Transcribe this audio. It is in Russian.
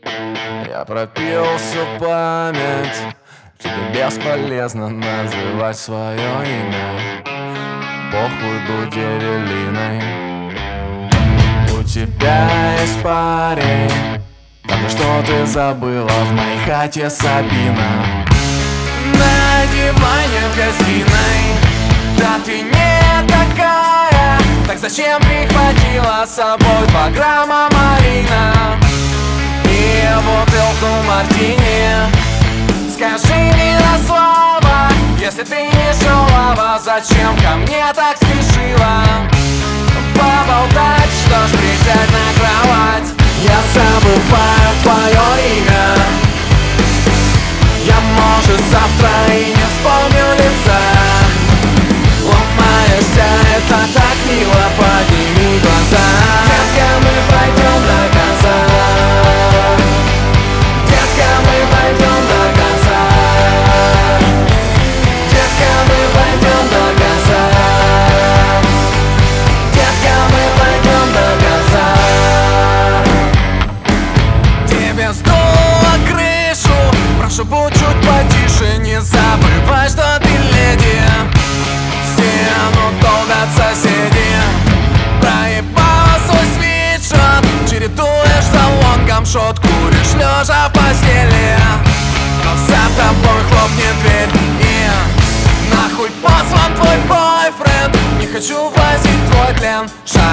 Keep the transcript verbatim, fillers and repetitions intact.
Я пропил всю память, тебе бесполезно называть свое имя. Похуй, будь Эвелиной. У тебя есть парень, только что ты забыла в моей хате Сабина. На диване в гостиной, да ты не такая. Так зачем прихватила с собой два грамма марина и бутылку мартини? Скажи мне на слово, если ты не шалава, зачем ко мне так спешила? Поболтать, что ж, присядь на кровать. Я забываю твое имя, я, может, завтра и не вспомню лица. Ломаешься, это так мило, подними глаза. Детка, мы пойдем до конца. Детка, мы пойдем до конца. Детка, мы пойдем до конца. Детка, мы пойдем до конца. Тебе сдуло крышу, прошу, будь чуть потише. Не забывай, что ты леди. Стену долбят соседи. Проебала свой свитшот, чередуешь за лонгом шот, куришь лежа в постели. Но за тобой хлопнет дверь и нахуй позван твой бойфренд. Не хочу влазить в твой плен.